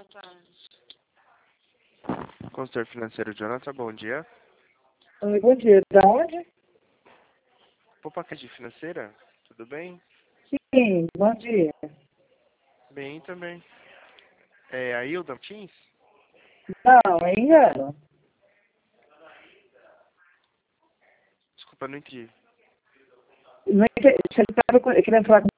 Consultor financeiro Jonathan, bom dia. Oi, bom dia. Da onde? Paquete financeira, tudo bem? Sim, bom dia. Bem também. É a Hilda Martins? Não, é engano. Desculpa, não entendi. Não entendi. Você estava querendo falar com